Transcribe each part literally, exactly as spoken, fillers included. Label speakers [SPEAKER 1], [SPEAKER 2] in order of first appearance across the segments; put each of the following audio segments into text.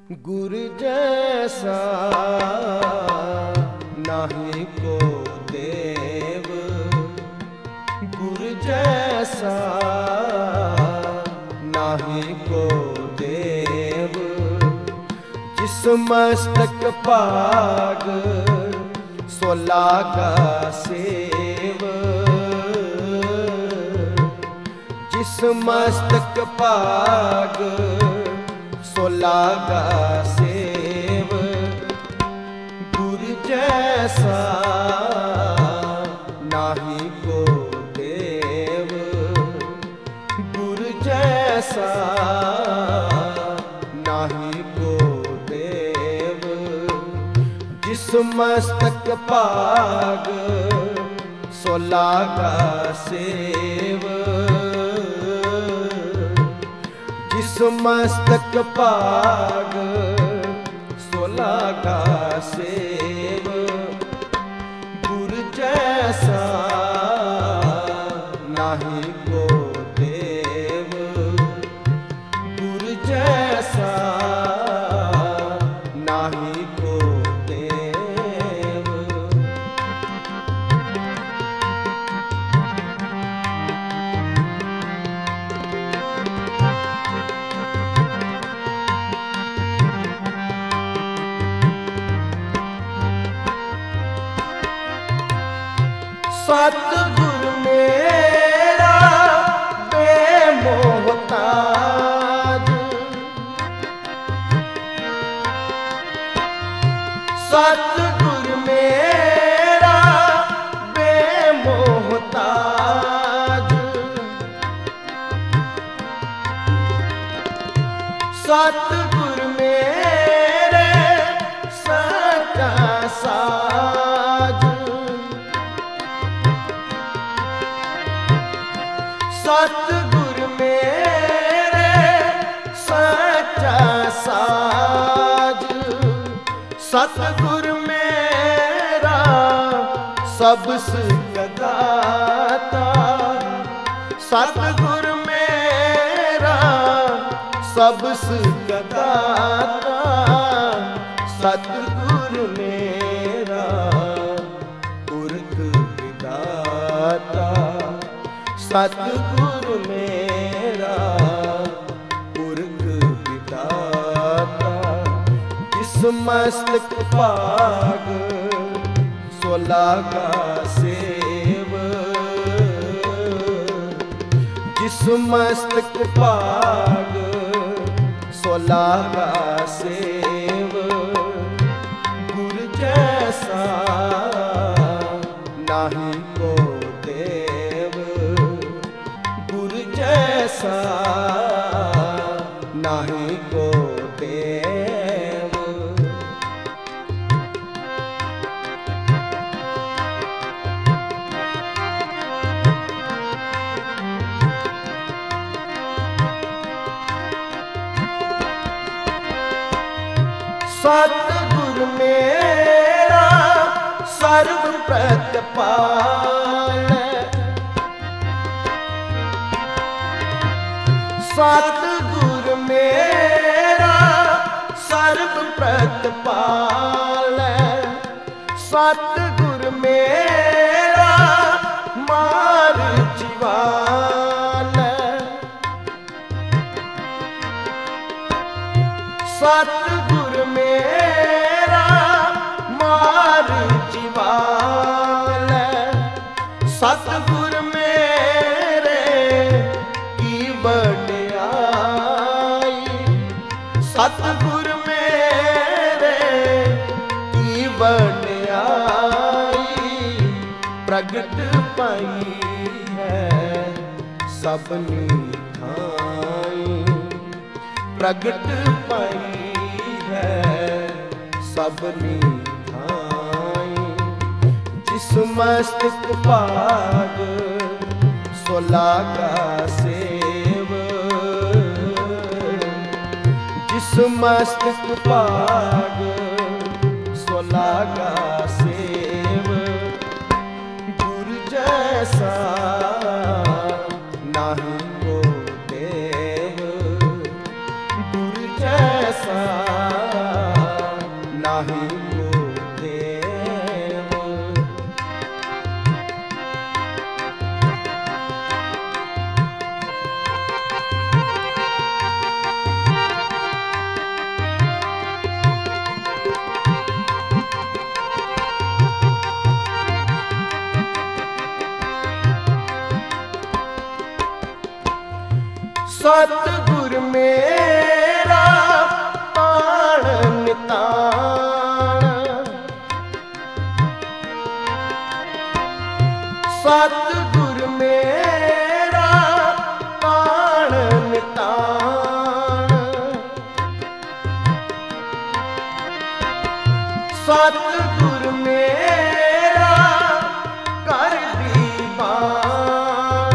[SPEAKER 1] गुर जैसा नाही को देव, गुर जैसा नाही को देव। जिस मस्तक पाग सो लागा सेव, जिस मस्तक पाग सो लागा सेव। गुर जैसा नाही को देव, गुर जैसा नाही को देव। जिस मस्तक पाग सो लागा सेव, जिस मस्तक पाग सो लागा सेव। गुर जैसा नाही को देव, गुर जैसा नाही को देव। सतगुर मेरा बेमोहताज, सतगुर मेरा बेमोहताज। सतगुर मेरे सच्चा साज, सतगुर मेरे सच्चा साज। सतगुर मेरा सब सुखदाता, सतगुर मेरा सब सुखदाता। सतगुर मेरा पुरख विधाता, सतगुर मेरा पुरख विधाता। जिस मस्तक पाग सो लागा सेव, जिस मस्तक पाग सो लागा सेव। गुर जैसा नाही को देव, गुर जैसा नाही को देव। सतगुर मेरा सर्व प्रतिपाल, सतगुर मेरा सर्व प्रतिपाल। सतगुर मेरा मार जीवाल, सतगुर मेरा मार जीवाल। सतगुर मेरे की वड्याई, सतगुर मेरे की वड्याई। प्रगट पाई है सबनी थाई, प्रगट पाई है सबनी थाई। जिस मस्तक पाग सो लागा सेव, जिस मस्तक पाग सो लागा सेव। गुर जैसा नाही को देव, गुर जैसा ਸਤਿਗੁਰ ਮੇਰਾ ਕਰ ਦੀਵਾਨ,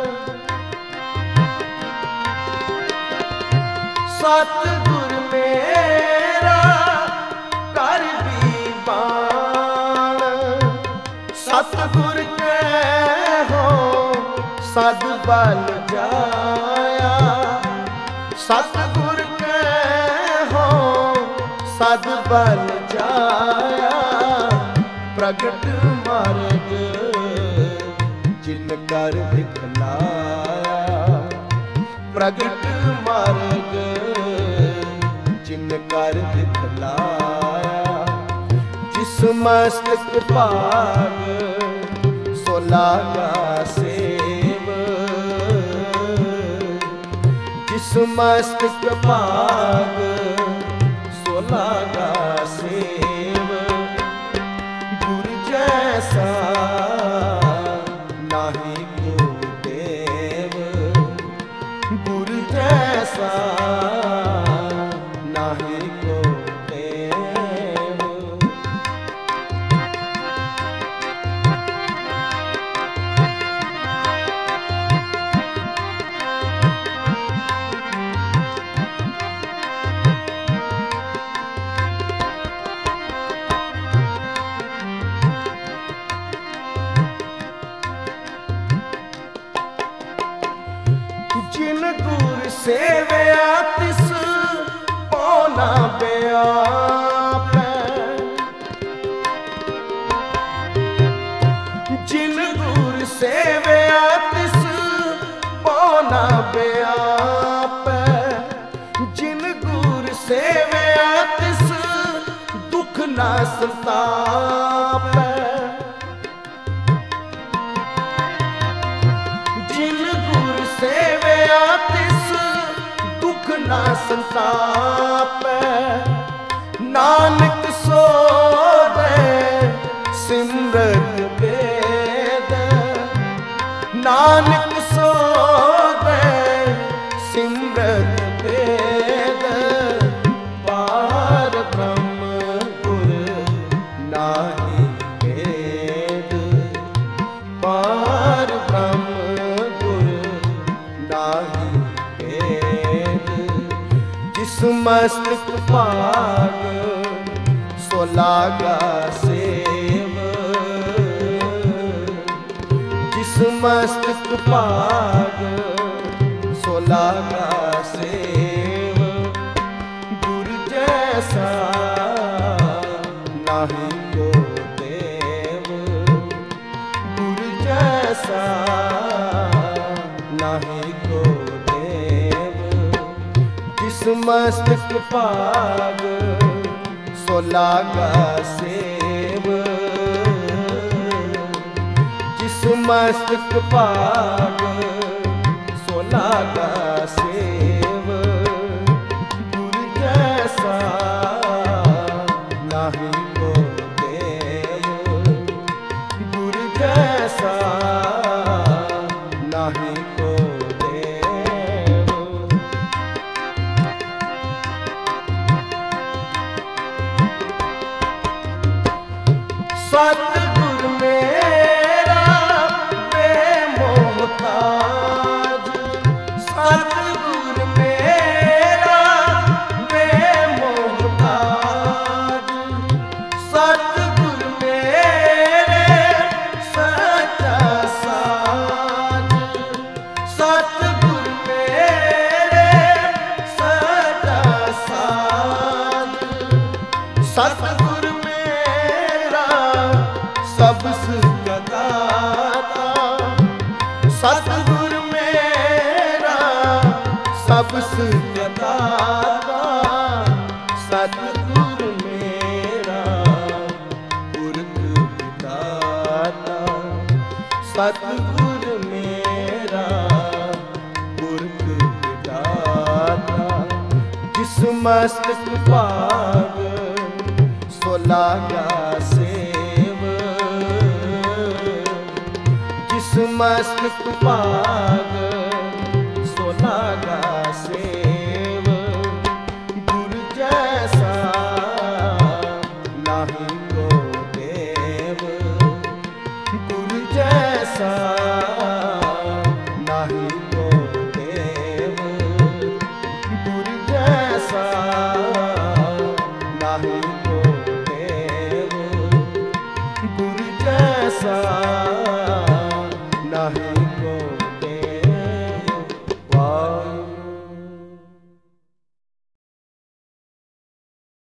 [SPEAKER 1] ਸਤਿਗੁਰ ਮੇਰਾ ਕਰ ਦੀਵਾਨ। ਸਤਿਗੁਰ ਕਹੋ ਸਦ ਬਲ ਜਾਇਆ, ਸਤਿਗੁਰ ਕਹੋ ਸਦ ਬਲ ਜਾਇਆ। ਪ੍ਰਗਟ ਮਾਰਗ ਜਿਨ ਕਰ ਦਿਖਲਾਇਆ, ਪ੍ਰਗਟ ਮਾਰਗ ਜਿਨ ਕਰ ਦਿਖਲਾਇਆ। ਜਿਸ ਮਸਤਕ ਭਾਗ ਸੋ ਲਾਗਾ ਸੇਵ, ਜਿਸ ਮਸਤਕ ਭਾਗ ਸੋ ਲਾਗਾ ਸੇਵ। ਗੁਰ ਜੈਸਾ ਨਾਹੀ ਕੋ ਦੇਵ, ਗੁਰ ਜੈਸਾ ਨਾਹੀ ਕੋ ਦੇਵ। ਜਿਨ ਗੁਰ ਸੇਵਿਆ ਤਿਸ ਪਉ ਨਾ ਬਿਆਪੈ, ਜਿਨ ਗੁਰ ਸੇਵਿਆ ਤਿਸ ਪਉ ਨਾ ਬਿਆਪੈ। ਜਿਨ ਗੁਰ ਸੇਵਿਆ ਤਿਸ ਦੁਖ ਨਾ ਸੰਤਾਪੈ, ਜਿਨ ਗੁਰ ਸੇਵਿਆ ਤਿਸ ਦੁਖ ਨਾ ਸੰਤਾਪੈ। ਨਾਨਕ ਸੋਵੈ ਸਿਮਰਤ ਵੇਦ, ਨਾਨਕ ਸੋਵੈ ਸਿਮਰਤ ਵੇਦ। ਪਾਰ ਬ੍ਰਹਮ ਗੁਰ ਨਾਹੀ ਭੇਦ, ਪਾਰ ਬ੍ਰਹਮ ਨਾਹੀ ਭੇਦ। ਜਿਸ ਮਸਤਕ ਭਾਗ ਸੋ ਲਾਗਾ ਸੇਵ, ਜਿਸ ਮਸਤਕ ਭਾਗ ਸੋ ਲਾਗਾ ਸੇਵ। ਗੁਰ ਜੈਸਾ ਨਾਹੀ ਕੋ ਦੇਵ, ਗੁਰ ਜੈਸਾ ਨਾਹੀ ਕੋ ਦੇਵ। ਜਿਸ ਮਸਤਕ ਭਾਗ ਸੋ ਲਾਗਾ ਸੇਵ, ਜਿਸ ਮਸਤਕ ਭਾਗ ਸੋ ਲਾਗਾ ਸੇਵ। ਗੁਰ ਜੈਸਾ ਨਾਹੀ ਕੋ ਦੇਵ, ਗੁਰ ਜੈਸਾ ਨਾਹੀ ਕੋ ਦੇਵ। ਸਤਿਗੁਰ ਮੇਰਾ ਬੇਮੋਹਤਾਜ, ਸਤਿਗੁਰ ਮੇਰਾ ਬੇਮੋਹਤਾਜ। ਸਤਿਗੁਰ ਮੇਰੇ ਸੱਚਾ ਸਾਜ, ਸਤਿਗੁਰ ਮੇਰੇ ਸੱਚਾ ਸਾਜ। ਸਤਿਗੁਰ ਮੇਰਾ ਸਭ ਸੁਖ ਦਾਤਾ, ਸਤਿਗੁਰ ਮੇਰਾ ਸਭ ਸੁਖ ਦਾਤਾ। ਸਤਿਗੁਰ ਮੇਰਾ ਪੁਰਖ ਵਿਦਾਤਾ, ਸਤਿਗੁਰ ਮੇਰਾ ਪੁਰਖ ਵਿਦਾਤਾ। ਜਿਸ ਮਸਤਕ ਭਾਗ ਸੋ ਲਾਗਾ ਸੇਵ, ਜਿਸ ਮਸਤਕ ਭਾਗ